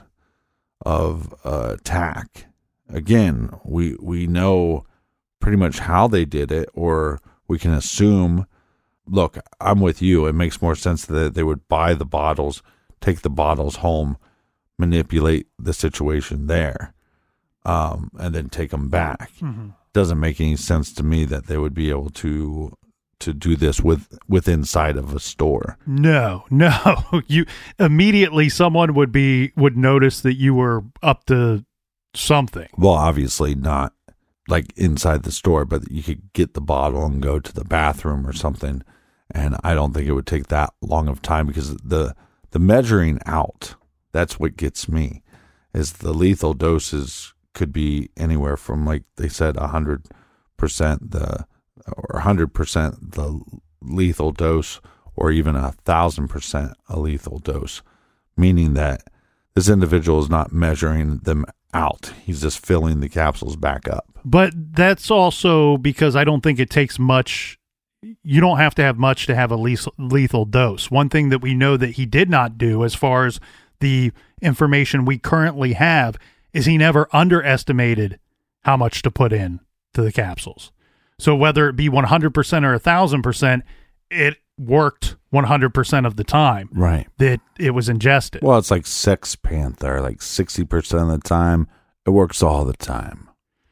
of uh, attack. Again, we, we know pretty much how they did it, or we can assume, look, I'm with you. It makes more sense that they would buy the bottles, take the bottles home, manipulate the situation there, um, and then take them back. Mm-hmm. Doesn't make any sense to me that they would be able to to do this with, with inside of a store. No, no. You immediately someone would be would notice that you were up to something. Well, obviously not like inside the store, but you could get the bottle and go to the bathroom or something. And I don't think it would take that long of time because the the measuring out, that's what gets me, is the lethal doses could be anywhere from, like they said, one hundred percent the or one hundred percent the lethal dose, or even a one thousand percent a lethal dose, meaning that this individual is not measuring them out. He's just filling the capsules back up. But that's also because I don't think it takes much. You don't have to have much to have a lethal, lethal dose. One thing that we know that he did not do, as far as the information we currently have, is he never underestimated how much to put in to the capsules. So whether it be one hundred percent or one thousand percent, it worked one hundred percent of the time. Right. That it was ingested. Well, it's like Sex Panther, like sixty percent of the time, it works all the time.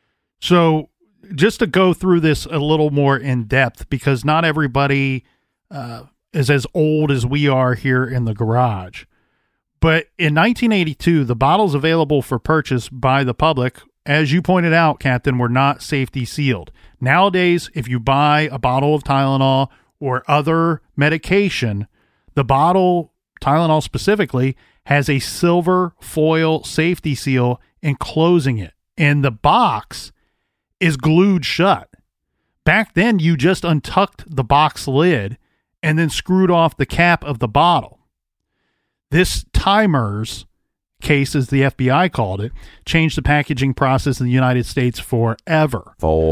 So just to go through this a little more in depth, because not everybody uh, is as old as we are here in the garage. But in nineteen eighty-two, the bottles available for purchase by the public, as you pointed out, Captain, were not safety sealed. Nowadays, if you buy a bottle of Tylenol or other medication, the bottle, Tylenol specifically, has a silver foil safety seal enclosing it. And the box is glued shut. Back then, you just untucked the box lid and then screwed off the cap of the bottle. This Timers case, as the F B I called it, changed the packaging process in the United States forever.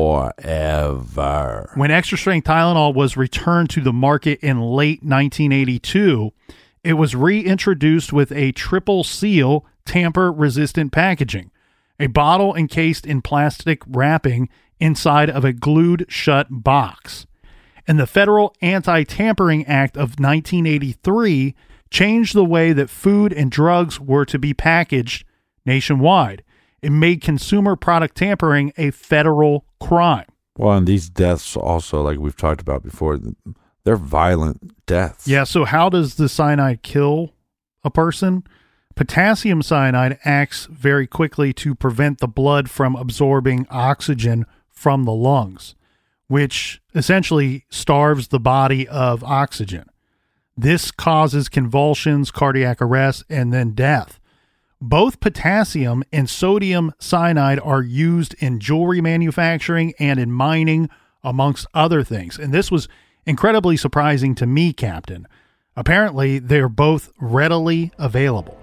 Forever. When extra strength Tylenol was returned to the market in late nineteen eighty-two, it was reintroduced with a triple seal tamper-resistant packaging, a bottle encased in plastic wrapping inside of a glued shut box. And the Federal Anti-Tampering Act of nineteen eighty-three changed the way that food and drugs were to be packaged nationwide. It made consumer product tampering a federal crime. Well, and these deaths also, like we've talked about before, they're violent deaths. Yeah, so how does the cyanide kill a person? Potassium cyanide acts very quickly to prevent the blood from absorbing oxygen from the lungs, which essentially starves the body of oxygen. This causes convulsions, cardiac arrest, and then death. Both potassium and sodium cyanide are used in jewelry manufacturing and in mining, amongst other things. And this was incredibly surprising to me, Captain. Apparently, they're both readily available.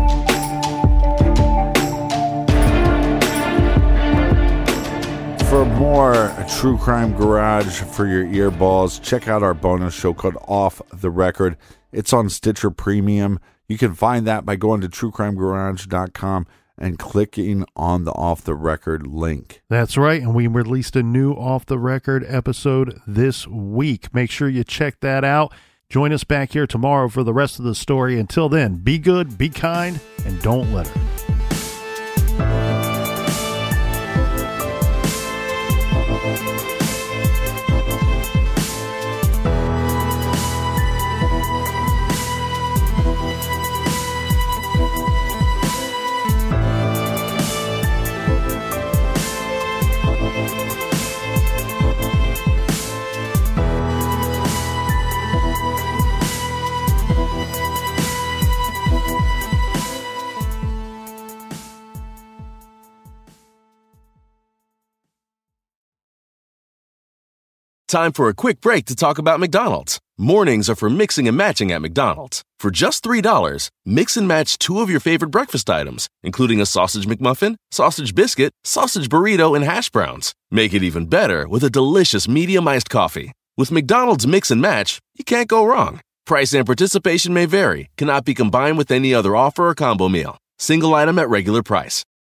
For more True Crime Garage for your earballs. Check out our bonus show called Off the Record. It's on Stitcher Premium. You can find that by going to true crime garage dot com and clicking on the Off the Record link. That's right, and we released a new Off the Record episode this week. Make sure you check that out. Join us back here tomorrow for the rest of the story. Until then, be good, be kind, and don't litter. Time for a quick break to talk about McDonald's. Mornings are for mixing and matching at McDonald's. For just three dollars, mix and match two of your favorite breakfast items, including a sausage McMuffin, sausage biscuit, sausage burrito, and hash browns. Make it even better with a delicious medium iced coffee. With McDonald's Mix and Match, you can't go wrong. Price and participation may vary, cannot be combined with any other offer or combo meal. Single item at regular price.